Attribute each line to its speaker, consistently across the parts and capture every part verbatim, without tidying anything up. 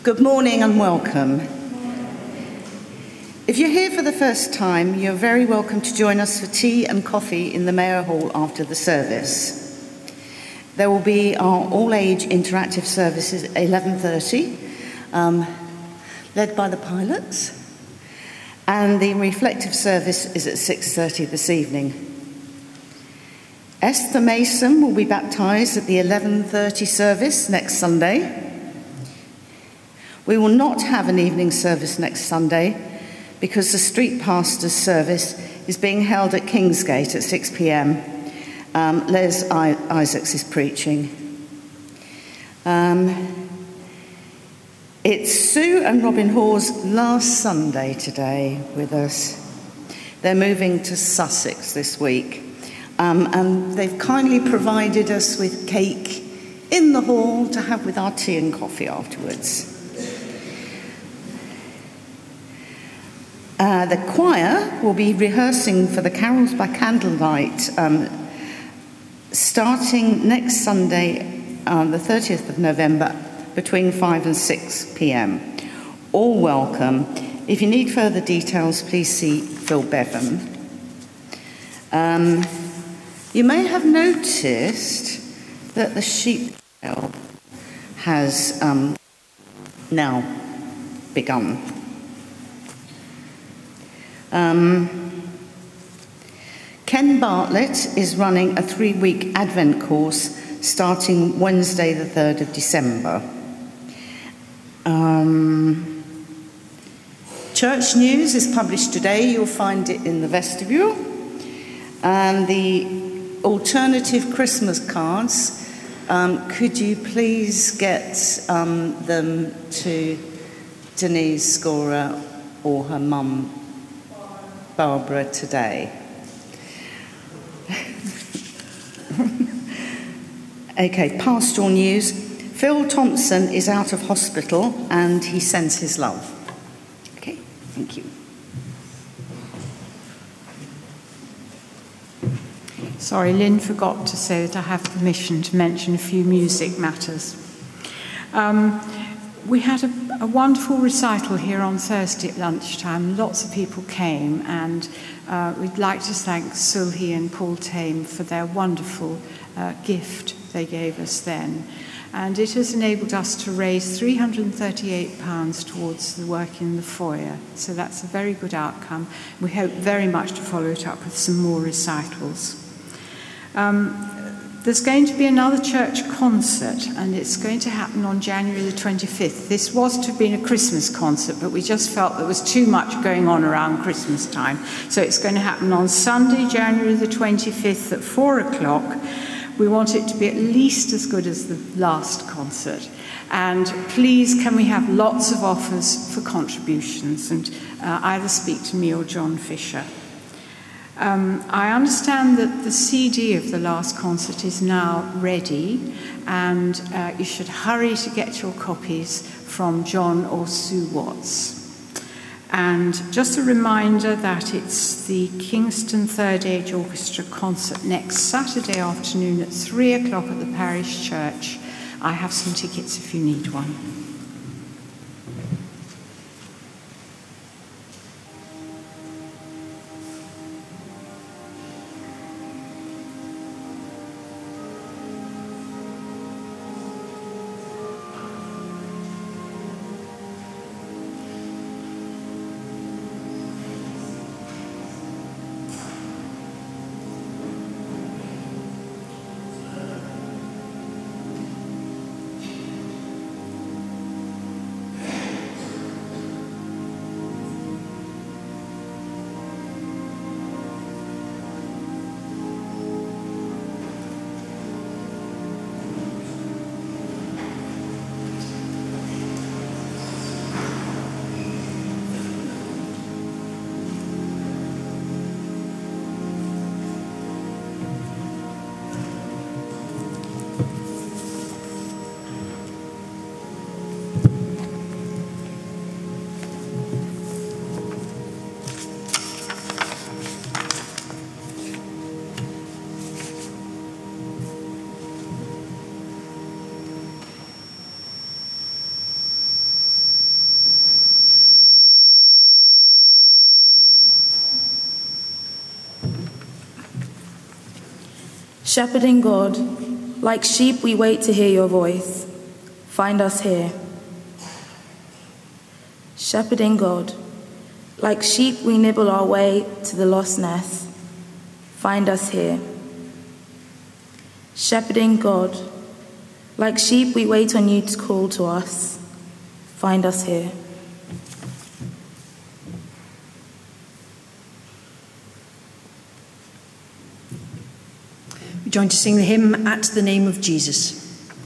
Speaker 1: Good morning and welcome. If you're here for the first time, you're very welcome to join us for tea and coffee in the Mayor Hall after the service. There will be our all-age interactive services at eleven thirty, um, led by the pilots, and the reflective service is at six thirty this evening. Esther Mason will be baptised at the eleven thirty service next Sunday. We will not have an evening service next Sunday because the street pastor's service is being held at Kingsgate at six p.m. Um, Les I- Isaacs is preaching. Um, it's Sue and Robin Hawes' last Sunday today with us. They're moving to Sussex this week, um, and they've kindly provided us with cake in the hall to have with our tea and coffee afterwards. Uh, the choir will be rehearsing for the Carols by Candlelight um, starting next Sunday, on the thirtieth of November, between five and six p.m. All welcome. If you need further details, please see Phil Bevan. Um, you may have noticed that the sheep trail has um, now begun. Um, Ken Bartlett is running a three-week Advent course starting Wednesday the third of December. Um, church news is published today. You'll find it in the vestibule. And the alternative Christmas cards, um, could you please get um, them to Denise Scorer or her mum, Barbara, today? Okay, pastoral news. Phil Thompson is out of hospital and he sends his love. Okay, thank you.
Speaker 2: Sorry, Lynn forgot to say that I have permission to mention a few music matters. Um, we had a, a wonderful recital here on Thursday at lunchtime. Lots of people came, and uh, we'd like to thank Sulhi and Paul Tame for their wonderful uh, gift they gave us then. And it has enabled us to raise three hundred thirty-eight pounds towards the work in the foyer. So that's a very good outcome. We hope very much to follow it up with some more recitals. Um, there's going to be another church concert, and it's going to happen on January the twenty-fifth. This was to have been a Christmas concert, but we just felt there was too much going on around Christmas time. So it's going to happen on Sunday, January the twenty-fifth at four o'clock. We want it to be at least as good as the last concert. And please, can we have lots of offers for contributions, and uh, either speak to me or John Fisher. Um, I understand that the C D of the last concert is now ready, and uh, you should hurry to get your copies from John or Sue Watts. And just a reminder that it's the Kingston Third Age Orchestra concert next Saturday afternoon at three o'clock at the parish church. I have some tickets if you need one.
Speaker 3: Shepherding God, like sheep we wait to hear your voice. Find us here. Shepherding God, like sheep we nibble our way to the lost nest. Find us here. Shepherding God, like sheep we wait on you to call to us. Find us here.
Speaker 4: We join to sing the hymn At the Name of Jesus.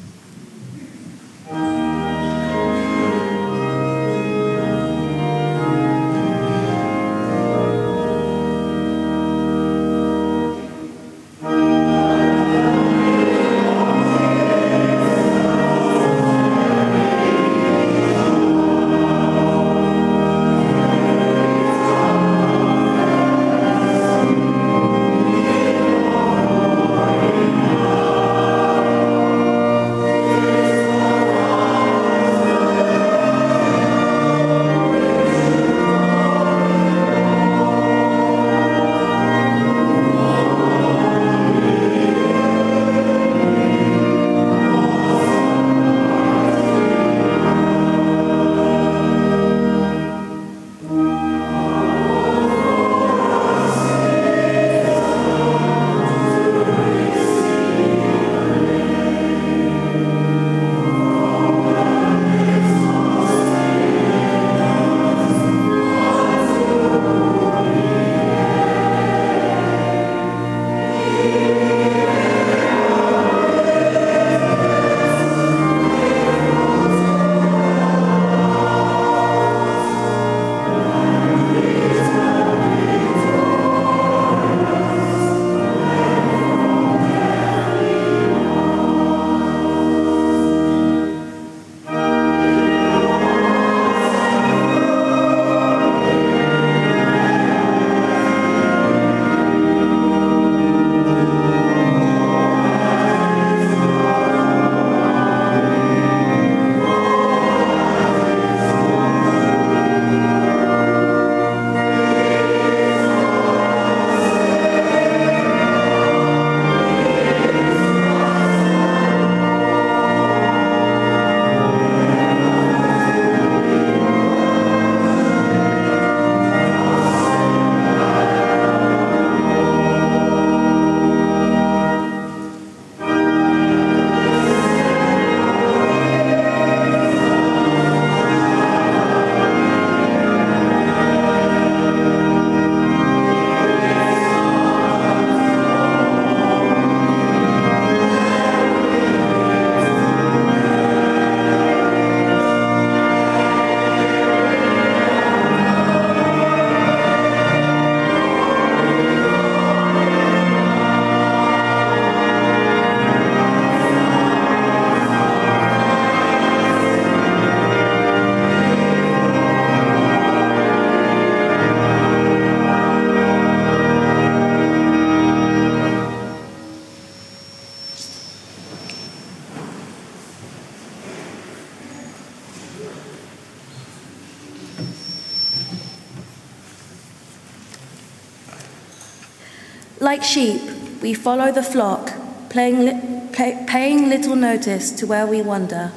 Speaker 3: Like sheep, we follow the flock, playing li- pay- paying little notice to where we wander.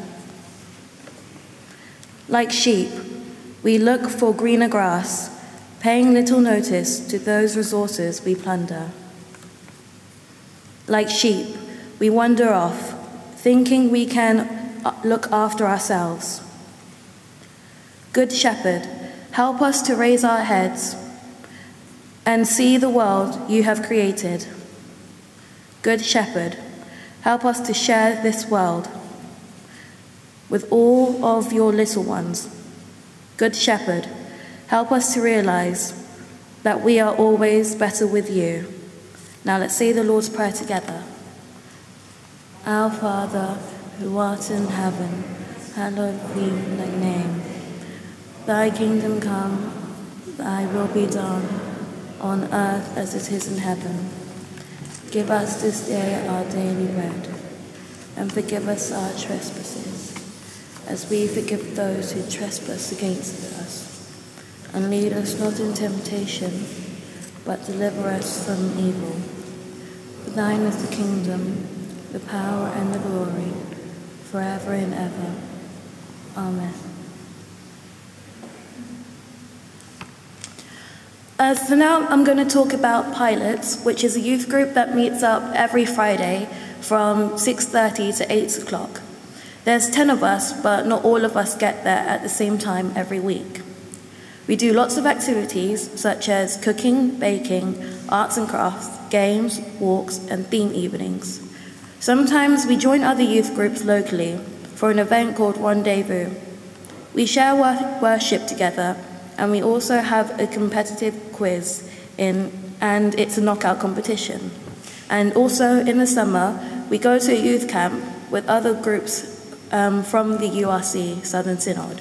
Speaker 3: Like sheep, we look for greener grass, paying little notice to those resources we plunder. Like sheep, we wander off, thinking we can look after ourselves. Good Shepherd, help us to raise our heads and see the world you have created. Good Shepherd, help us to share this world with all of your little ones. Good Shepherd, help us to realize that we are always better with you. Now let's say the Lord's Prayer together. Our Father, who art in heaven, hallowed be thy name. Thy kingdom come, thy will be done, on earth as it is in heaven. Give us this day our daily bread, and forgive us our trespasses, as we forgive those who trespass against us. And lead us not into temptation, but deliver us from evil. For thine is the kingdom, the power and the glory, forever and ever. Amen. Uh, so now I'm going to talk about Pilots, which is a youth group that meets up every Friday from six thirty to eight o'clock. There's ten of us, but not all of us get there at the same time every week. We do lots of activities such as cooking, baking, arts and crafts, games, walks, and theme evenings. Sometimes we join other youth groups locally for an event called Rendezvous. We share wor- worship together, and we also have a competitive quiz in, and it's a knockout competition. And also in the summer, we go to a youth camp with other groups um, from the U R C, Southern Synod.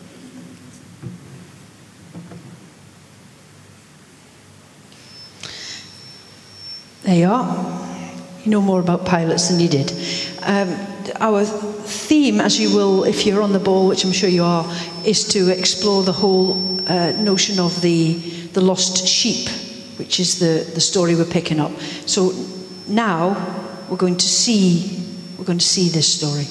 Speaker 4: There you are. You know more about Pilots than you did. Um, our theme, as you will, if you're on the ball, which I'm sure you are, is to explore the whole uh, notion of the, the lost sheep, which is the, the story we're picking up. So now we're going to see, we're going to see this story.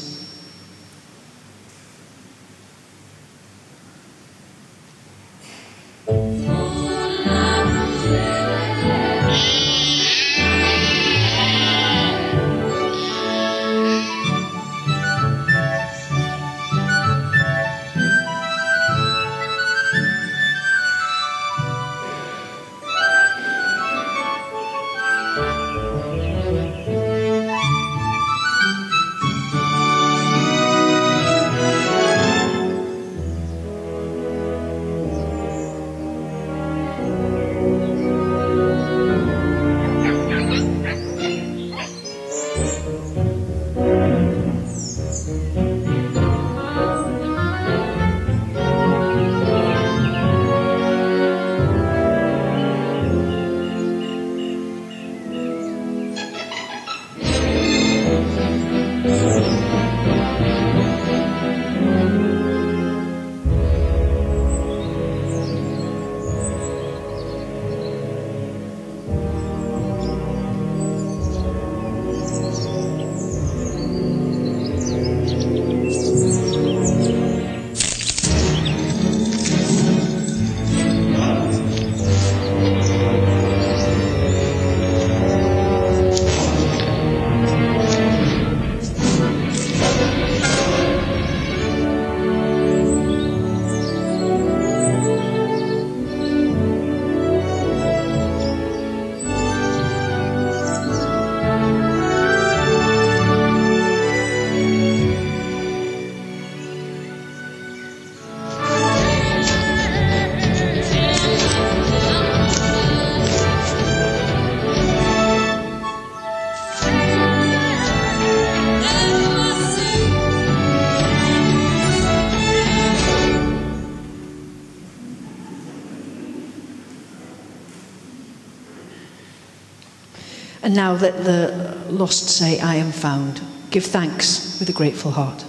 Speaker 4: And now let the lost say, I am found. Give thanks with a grateful heart.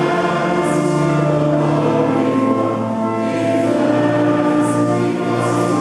Speaker 5: Amen.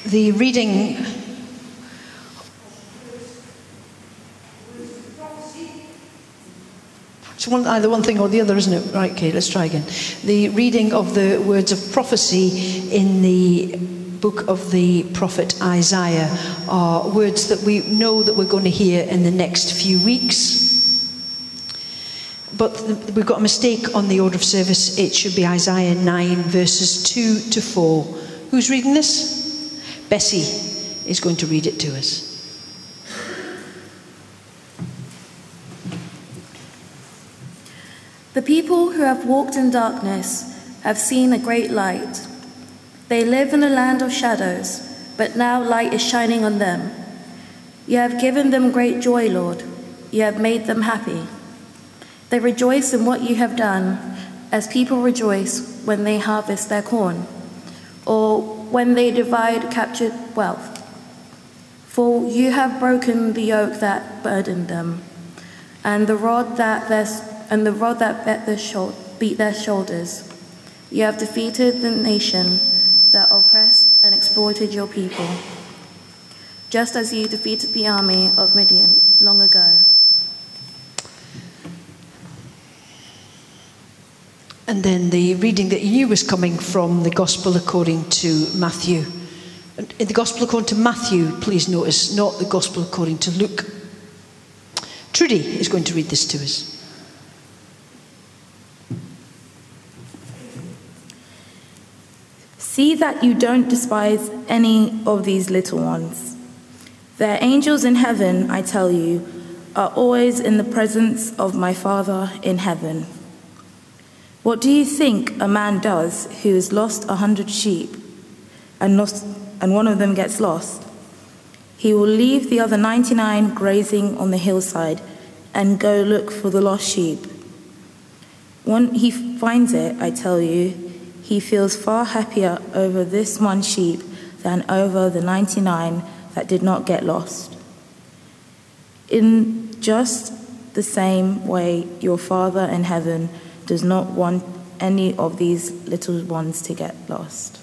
Speaker 4: The reading it's one, either one thing or the other, isn't it? Right, okay, let's try again. The reading of the words of prophecy in the book of the prophet Isaiah are words that we know that we're going to hear in the next few weeks. But we've got a mistake on the order of service. It should be Isaiah nine, verses two to four. Who's reading this? Bessie is going to read it to us.
Speaker 3: The people who have walked in darkness have seen a great light. They live in a land of shadows, but now light is shining on them. You have given them great joy, Lord. You have made them happy. They rejoice in what you have done, as people rejoice when they harvest their corn, or when they divide captured wealth. For you have broken the yoke that burdened them, and the rod that their, and the rod that beat their, shou- beat their shoulders. You have defeated the nation that oppressed and exploited your people, just as you defeated the army of Midian long ago.
Speaker 4: And then the reading that you knew was coming from the Gospel according to Matthew. In the Gospel according to Matthew, please notice, not the Gospel according to Luke. Trudy is going to read this to us.
Speaker 5: See that you don't despise any of these little ones. Their angels in heaven, I tell you, are always in the presence of my Father in heaven. What do you think a man does who has lost a hundred sheep and lost, and one of them gets lost? He will leave the other ninety-nine grazing on the hillside and go look for the lost sheep. When he finds it, I tell you, he feels far happier over this one sheep than over the ninety-nine that did not get lost. In just the same way, your Father in heaven does not want any of these little ones to get lost.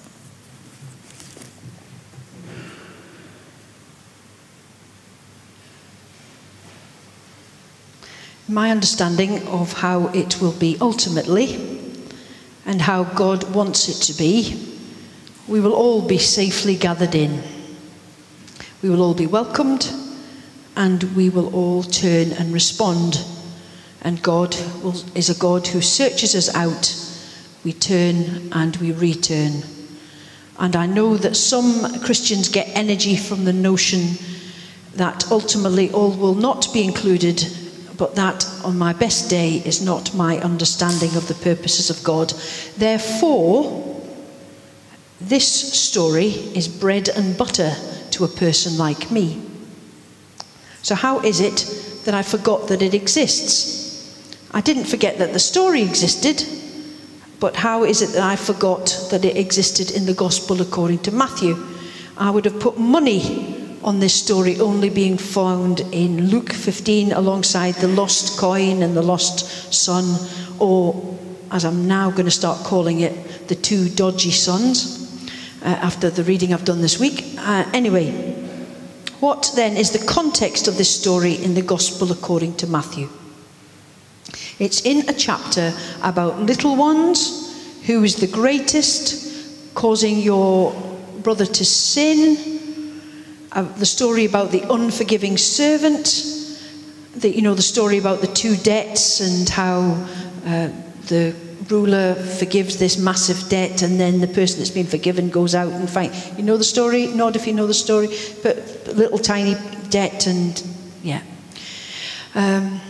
Speaker 4: My understanding of how it will be ultimately, and how God wants it to be, we will all be safely gathered in. We will all be welcomed, and we will all turn and respond. And God will, is a God who searches us out. We turn and we return. And I know that some Christians get energy from the notion that ultimately all will not be included, but that on my best day is not my understanding of the purposes of God. Therefore, this story is bread and butter to a person like me. So how is it that I forgot that it exists? I didn't forget that the story existed, but how is it that I forgot that it existed in the Gospel according to Matthew? I would have put money on this story only being found in Luke fifteen alongside the lost coin and the lost son, or as I'm now going to start calling it, the two dodgy sons, uh, after the reading I've done this week. Uh, anyway, what then is the context of this story in the Gospel according to Matthew? It's in a chapter about little ones, who is the greatest, causing your brother to sin, uh, the story about the unforgiving servant, the, you know, the story about the two debts and how uh, the ruler forgives this massive debt and then the person that's been forgiven goes out and fight. You know the story? Nod if you know the story. But, but little tiny debt and, yeah. Um,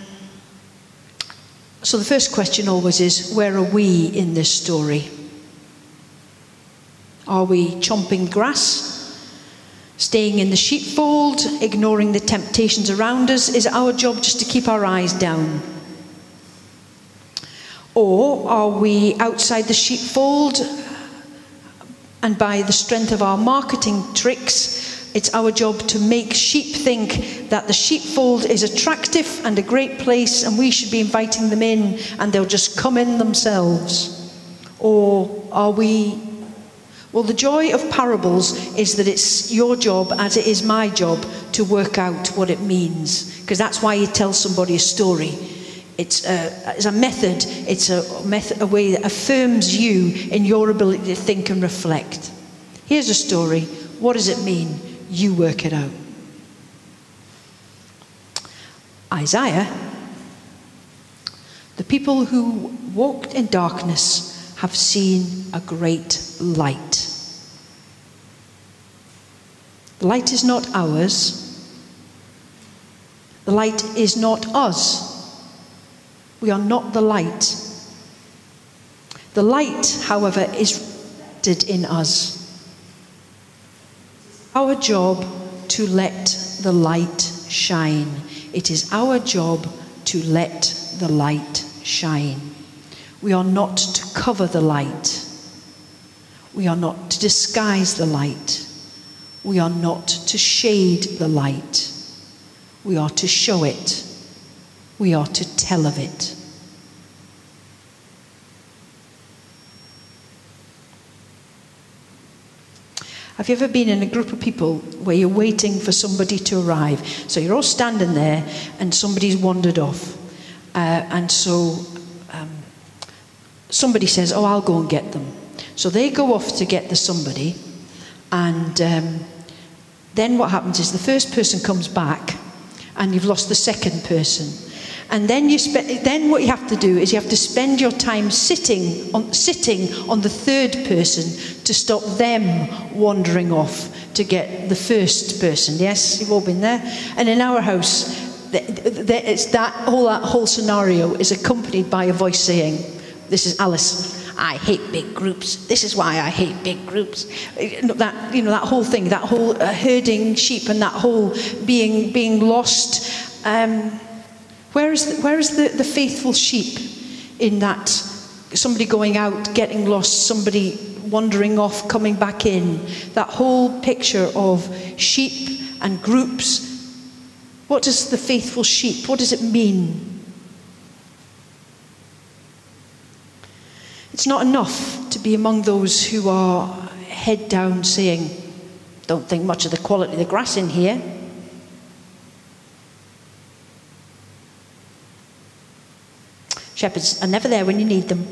Speaker 4: so the first question always is, where are we in this story? Are we chomping grass, staying in the sheepfold, ignoring the temptations around us? Is it our job just to keep our eyes down? Or are we outside the sheepfold, and by the strength of our marketing tricks, it's our job to make sheep think that the sheepfold is attractive and a great place and we should be inviting them in and they'll just come in themselves? Or are we Well, the joy of parables is that it's your job, as it is my job, to work out what it means. Because that's why you tell somebody a story. It's a, it's a method, it's a, method, a way that affirms you in your ability to think and reflect. Here's a story. What does it mean? You work it out. Isaiah. The people who walked in darkness have seen a great light. The light is not ours. The light is not us. We are not the light. The light, however, is reflected in us. Our job to let the light shine. It is our job to let the light shine. We are not to cover the light. We are not to disguise the light. We are not to shade the light. We are to show it. We are to tell of it. Have you ever been in a group of people where you're waiting for somebody to arrive? So you're all standing there and somebody's wandered off. Uh, and so um, somebody says, oh, I'll go and get them. So they go off to get the somebody. And um, then what happens is the first person comes back and you've lost the second person. And then you spe- then what you have to do is you have to spend your time sitting on, sitting on the third person to stop them wandering off to get the first person. Yes, you've all been there. And in our house, the, the, it's that whole that whole scenario is accompanied by a voice saying, "This is Alice. I hate big groups. This is why I hate big groups." That you know that whole thing, that whole uh, herding sheep, and that whole being being lost. Um, Where is the, where is the, the faithful sheep in that? Somebody going out, getting lost, somebody wandering off, coming back in. That whole picture of sheep and groups. What does the faithful sheep, what does it mean? It's not enough to be among those who are head down saying, "Don't think much of the quality of the grass in here." Shepherds are never there when you need them.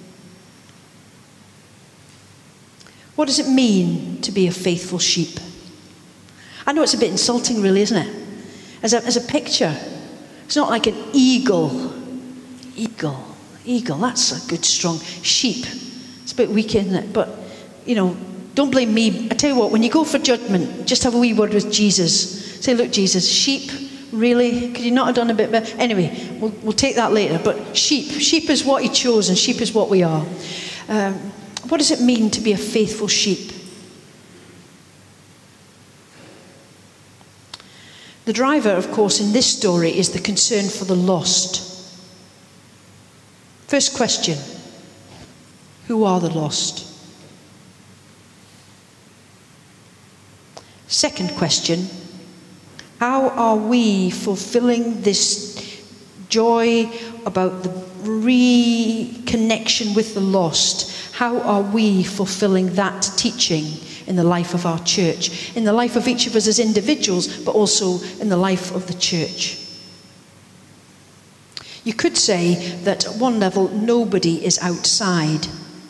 Speaker 4: What does it mean to be a faithful sheep? I know it's a bit insulting, really, isn't it? As a, as a picture, it's not like an eagle. Eagle, eagle, that's a good strong sheep. It's a bit weak, isn't it? But, you know, don't blame me. I tell you what, when you go for judgment, just have a wee word with Jesus. Say, "Look, Jesus, sheep, really? Could you not have done a bit better?" Anyway, we'll, we'll take that later. But sheep. Sheep is what he chose, and sheep is what we are. Um, what does it mean to be a faithful sheep? The driver, of course, in this story is the concern for the lost. First question. Who are the lost? Second question. How are we fulfilling this joy about the reconnection with the lost? How are we fulfilling that teaching in the life of our church, in the life of each of us as individuals, but also in the life of the church? You could say that at one level, nobody is outside.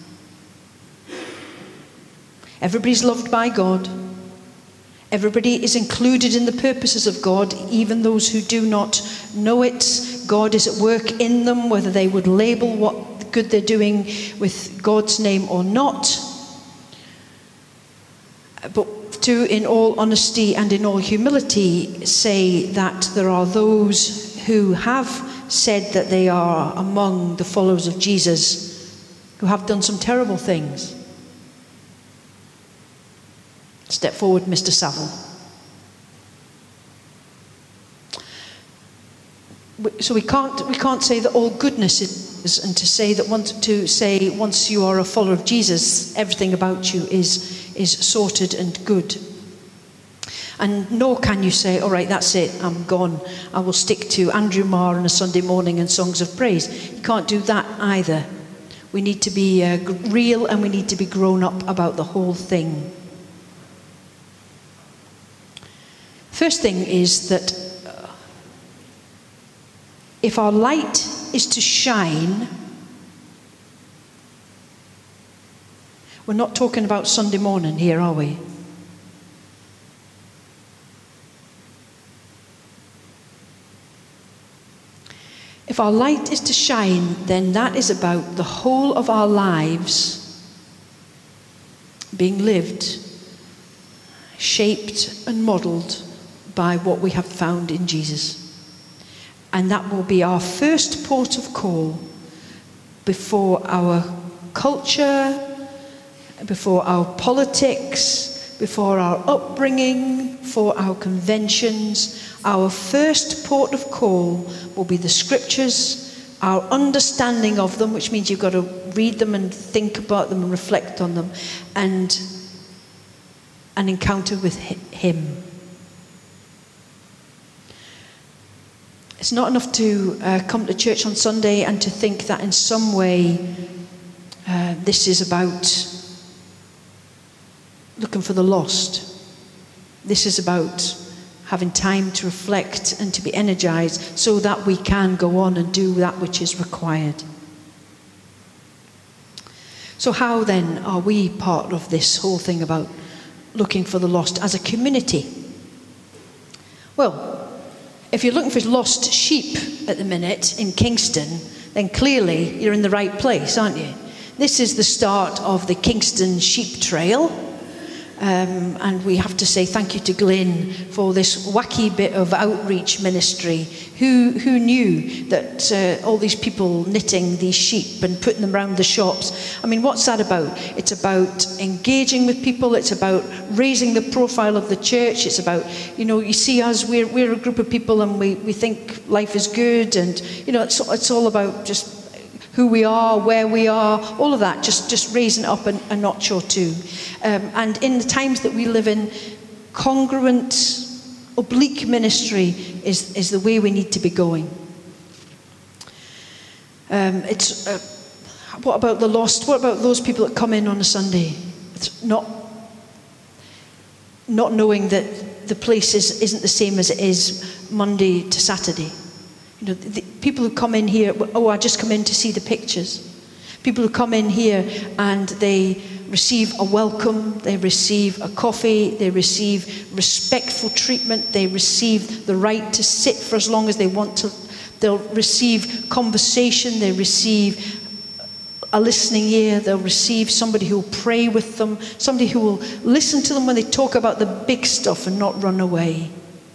Speaker 4: Everybody's loved by God. Everybody is included in the purposes of God, even those who do not know it. God is at work in them, whether they would label what good they're doing with God's name or not. But to, in all honesty and in all humility, say that there are those who have said that they are among the followers of Jesus who have done some terrible things. Step forward, Mister Saville. So we can't we can't say that all goodness is, and to say that once to say once you are a follower of Jesus, everything about you is is sorted and good. And nor can you say, all right, that's it, I'm gone. I will stick to Andrew Marr on a Sunday morning and songs of praise. You can't do that either. We need to be uh, real, and we need to be grown up about the whole thing. First thing is that uh, if our light is to shine, we're not talking about Sunday morning here, are we? If our light is to shine, then that is about the whole of our lives being lived, shaped and modelled by what we have found in Jesus. And that will be our first port of call before our culture, before our politics, before our upbringing, for our conventions. Our first port of call will be the scriptures, our understanding of them, which means you've got to read them and think about them and reflect on them, and an encounter with him. It's not enough to uh, come to church on Sunday and to think that in some way uh, this is about looking for the lost. This is about having time to reflect and to be energized so that we can go on and do that which is required. So how then are we part of this whole thing about looking for the lost as a community? Well, if you're looking for lost sheep at the minute in Kingston, then clearly you're in the right place, aren't you? This is the start of the Kingston Sheep Trail. Um, and we have to say thank you to Glyn for this wacky bit of outreach ministry. Who who knew that uh, all these people knitting these sheep and putting them around the shops? I mean, what's that about? It's about engaging with people. It's about raising the profile of the church. It's about, you know, you see us, we're, we're a group of people and we, we think life is good. And, you know, it's, it's all about just who we are, where we are, all of that, just, just raising it up a, a notch or two. Um, and in the times that we live in, congruent, oblique ministry is, is the way we need to be going. Um, it's uh, what about the lost? What about those people that come in on a Sunday? It's not, not knowing that the place is, isn't the same as it is Monday to Saturday. You know, the people who come in here, oh, I just come in to see the pictures. People who come in here and they receive a welcome, they receive a coffee, they receive respectful treatment, they receive the right to sit for as long as they want to. They'll receive conversation, they receive a listening ear, they'll receive somebody who will pray with them, somebody who will listen to them when they talk about the big stuff and not run away.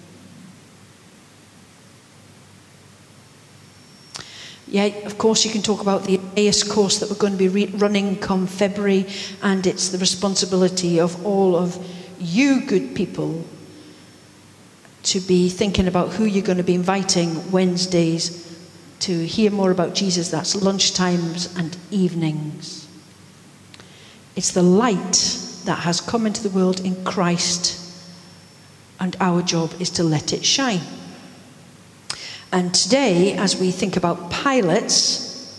Speaker 4: Yeah, of course you can talk about the Emmaus course that we're going to be re- running come February, and it's the responsibility of all of you good people to be thinking about who you're going to be inviting Wednesdays to hear more about Jesus. That's lunchtimes and evenings. It's the light that has come into the world in Christ, and our job is to let it shine. And today, as we think about pilots,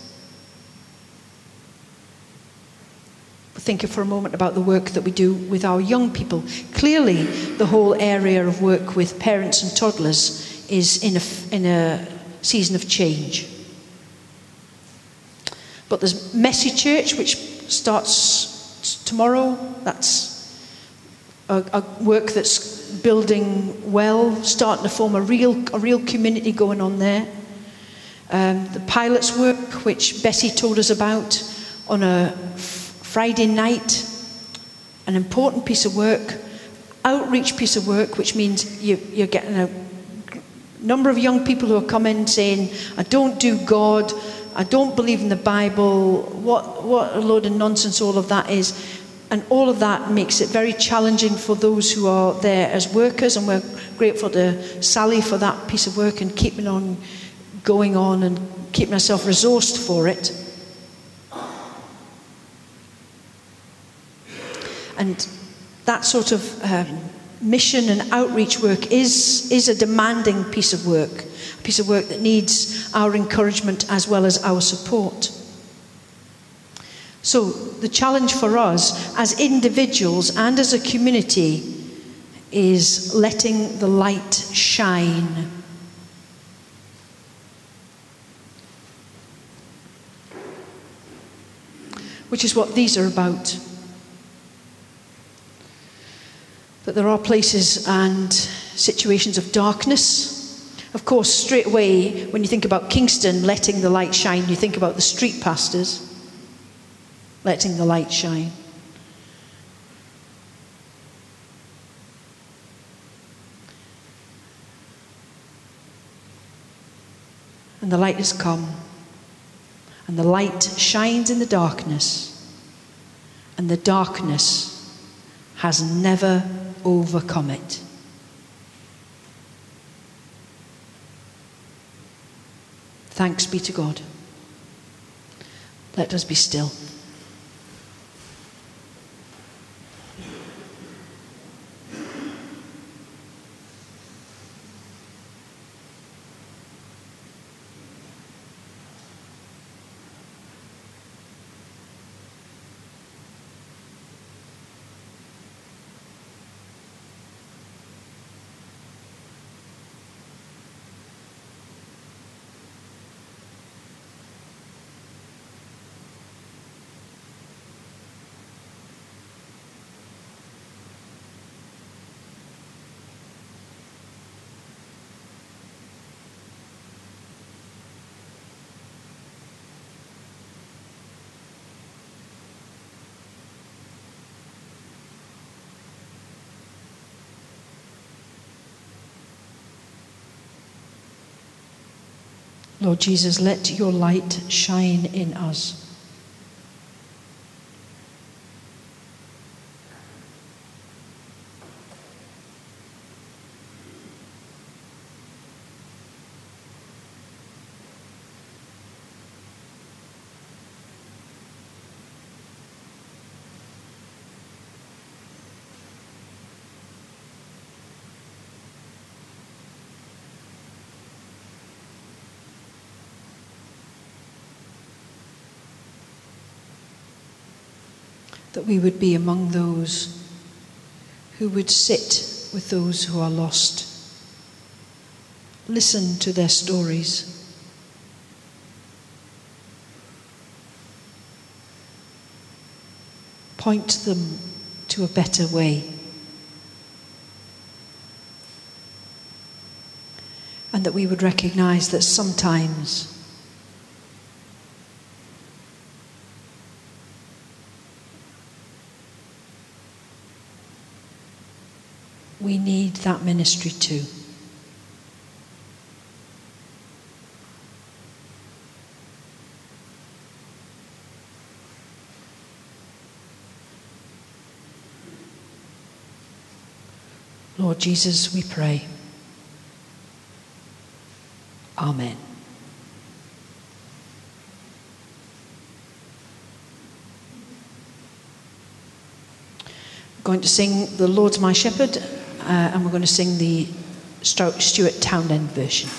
Speaker 4: we're thinking for a moment about the work that we do with our young people. Clearly, the whole area of work with parents and toddlers is in a, in a season of change. But there's Messy Church, which starts tomorrow. That's a, a work that's building well, starting to form a real a real community going on there. Um, the pilots work, which Bessie told us about on a f- Friday night, an important piece of work, outreach piece of work, which means you, you're getting a number of young people who are coming saying, I don't do God, I don't believe in the Bible, what, what a load of nonsense all of that is. And all of that makes it very challenging for those who are there as workers, and we're grateful to Sally for that piece of work and keeping on going on and keeping herself resourced for it. And that sort of um, mission and outreach work is, is a demanding piece of work, a piece of work that needs our encouragement as well as our support. So the challenge for us as individuals and as a community is letting the light shine. Which is what these are about. But there are places and situations of darkness. Of course, straight away, when you think about Kingston letting the light shine, you think about the street pastors letting the light shine. And the light has come. And the light shines in the darkness. And the darkness has never overcome it. Thanks be to God. Let us be still. Lord Jesus, let your light shine in us. That we would be among those who would sit with those who are lost. Listen to their stories. Point them to a better way. And that we would recognize that sometimes we need that ministry too. Lord Jesus, we pray. Amen. We're going to sing The Lord's My Shepherd. Uh, and we're going to sing the Stuart Townend version.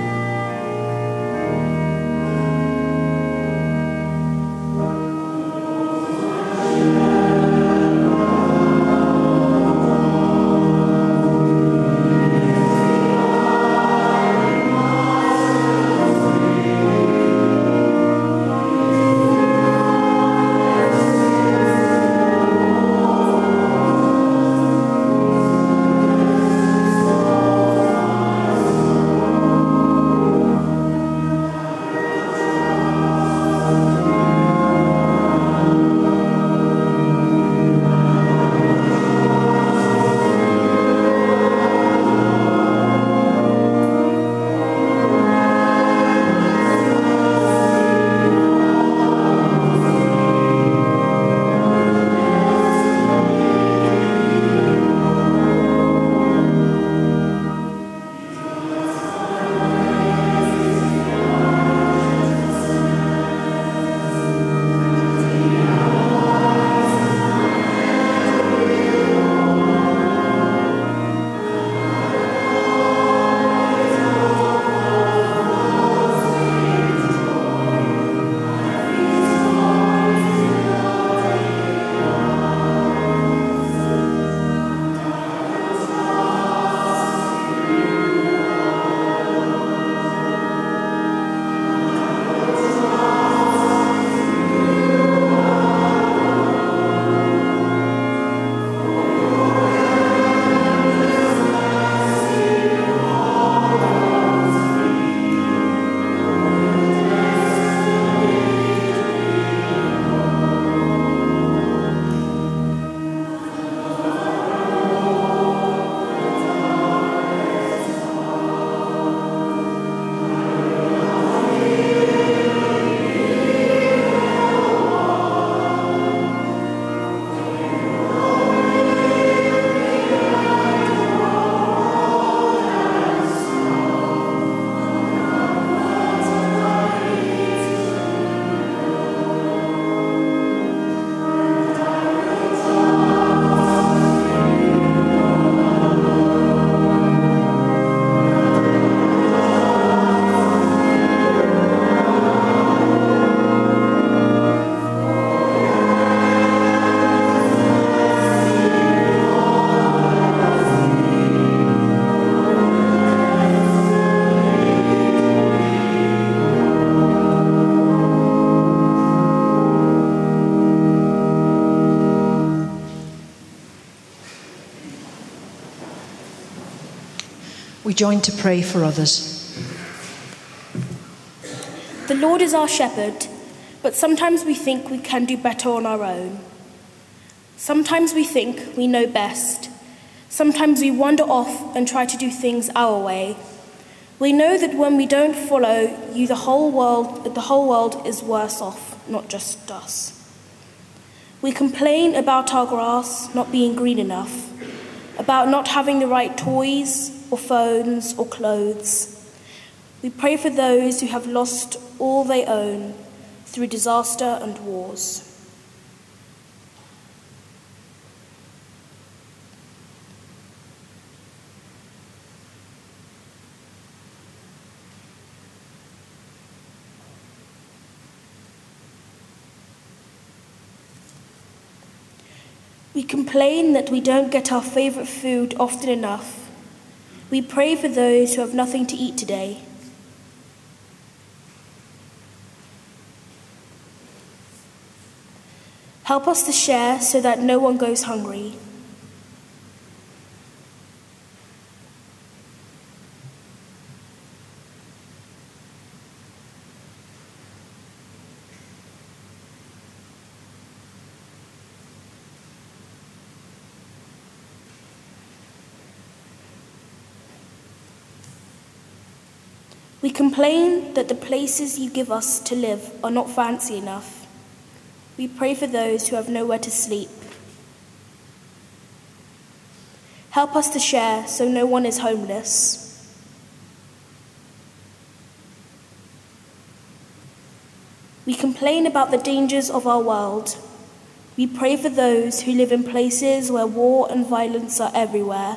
Speaker 6: Oh
Speaker 4: join to pray for others?
Speaker 6: The Lord is our shepherd, but sometimes we think we can do better on our own. Sometimes we think we know best. Sometimes we wander off and try to do things our way. We know that when we don't follow you, the whole world, the whole world is worse off, not just us. We complain about our grass not being green enough, about not having the right toys or phones or clothes. We pray for those who have lost all they own through disaster and wars. We complain that we don't get our favourite food often enough. We pray for those who have nothing to eat today. Help us to share so that no one goes hungry. We complain that the places you give us to live are not fancy enough. We pray for those who have nowhere to sleep. Help us to share so no one is homeless. We complain about the dangers of our world. We pray for those who live in places where war and violence are everywhere.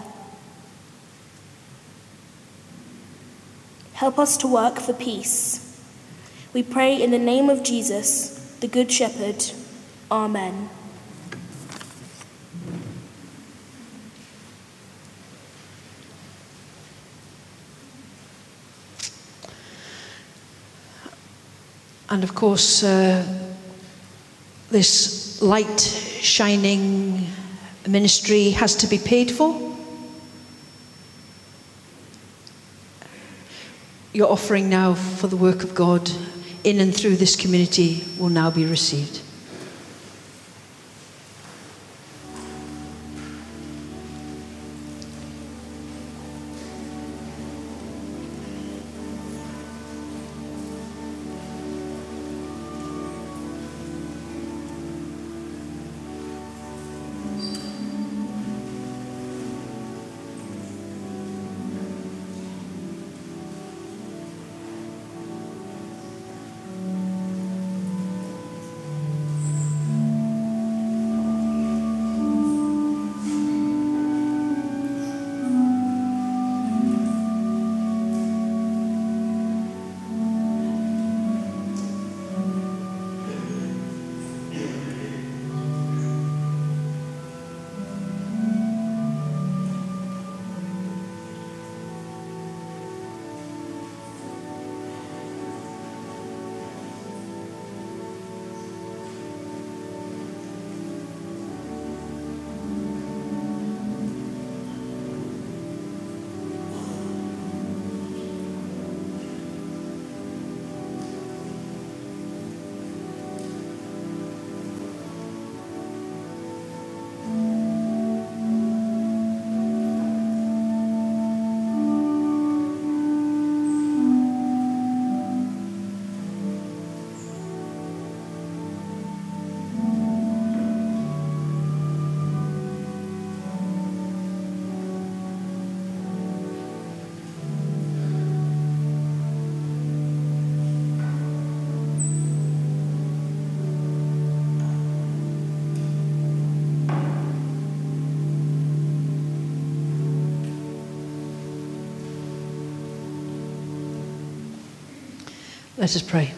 Speaker 6: Help us to work for peace. We pray in the name of Jesus, the Good Shepherd. Amen.
Speaker 4: And of course, uh, this light shining ministry has to be paid for. Your offering now for the work of God in and through this community will now be received. Let us pray.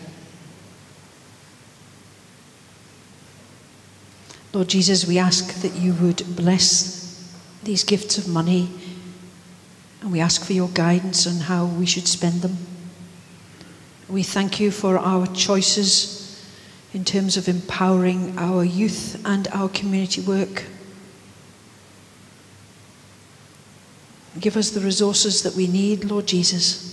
Speaker 4: Lord Jesus, we ask that you would bless these gifts of money, and we ask for your guidance on how we should spend them. We thank you for our choices in terms of empowering our youth and our community work. give us the resources that we need, Lord Jesus.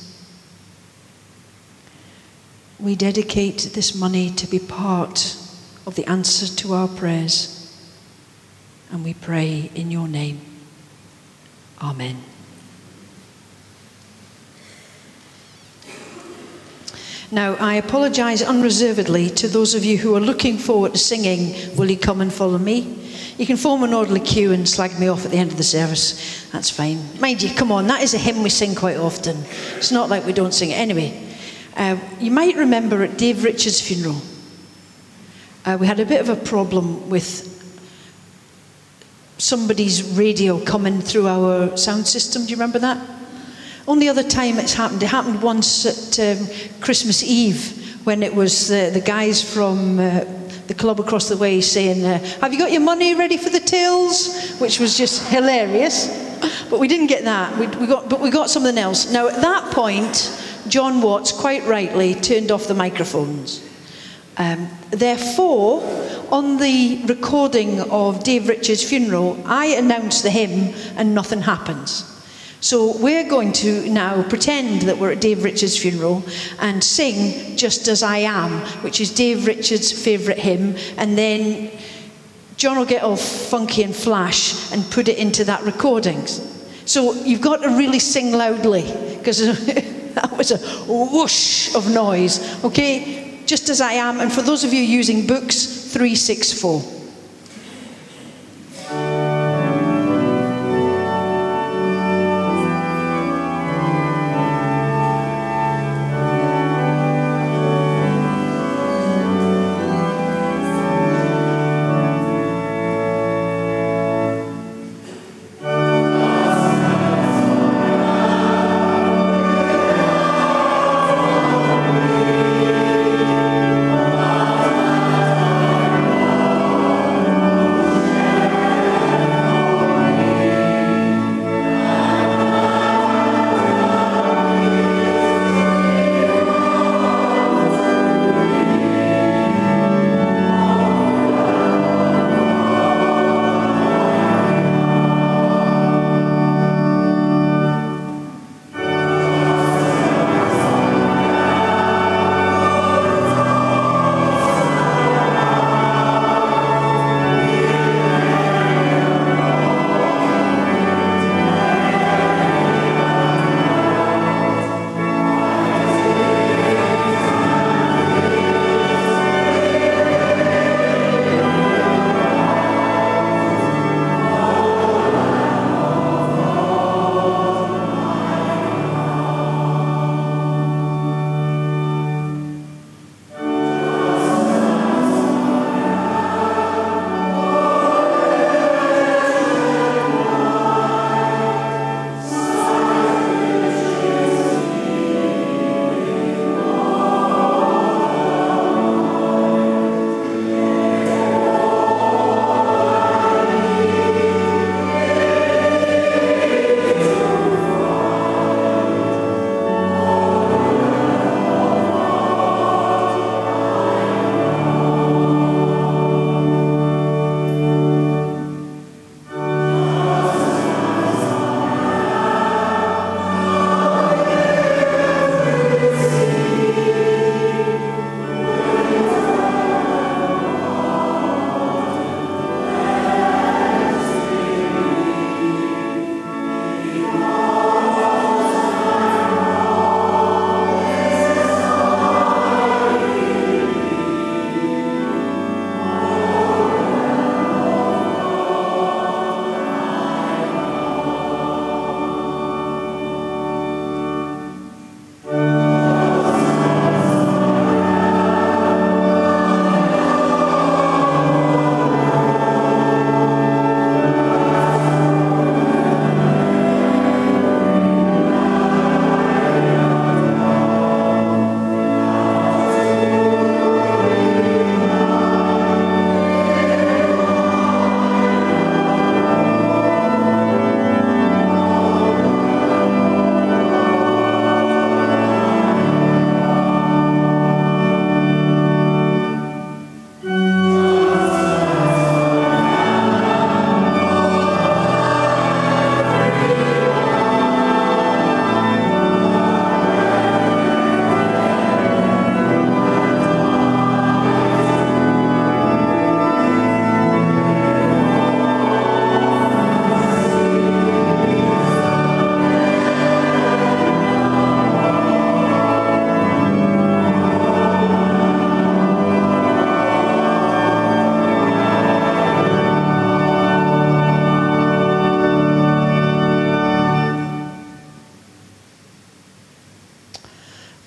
Speaker 4: We dedicate this money to be part of the answer to our prayers. And we pray in your name. Amen. Now, I apologise unreservedly to those of you who are looking forward to singing Will You Come and Follow Me? You can form an orderly queue and slag me off at the end of the service. That's fine. Mind you, come on, that is a hymn we sing quite often. It's not like we don't sing it. Anyway, uh, you might remember at Dave Richards' funeral, uh, we had a bit of a problem with somebody's radio coming through our sound system. Do you remember that? Only other time it's happened, it happened once at um, Christmas Eve when it was uh, the guys from uh, the club across the way saying, uh, have you got your money ready for the tills? Which was just hilarious. But we didn't get that, we, we got, but we got something else. Now at that point, John Watts quite rightly turned off the microphones. Um, therefore, on the recording of Dave Richards' funeral, I announced the hymn and nothing happens. So we're going to now pretend that we're at Dave Richards' funeral and sing Just As I Am, which is Dave Richards' favourite hymn, and then John will get all funky and flash and put it into that recording. So you've got to really sing loudly, because that was a whoosh of noise, okay? Just As I Am, and for those of you using books, three six four.
Speaker 7: Oh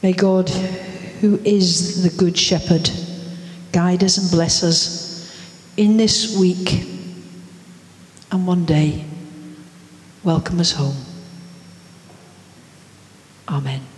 Speaker 4: May God, who is the Good Shepherd, guide us and bless us in this week, and one day welcome us home. Amen.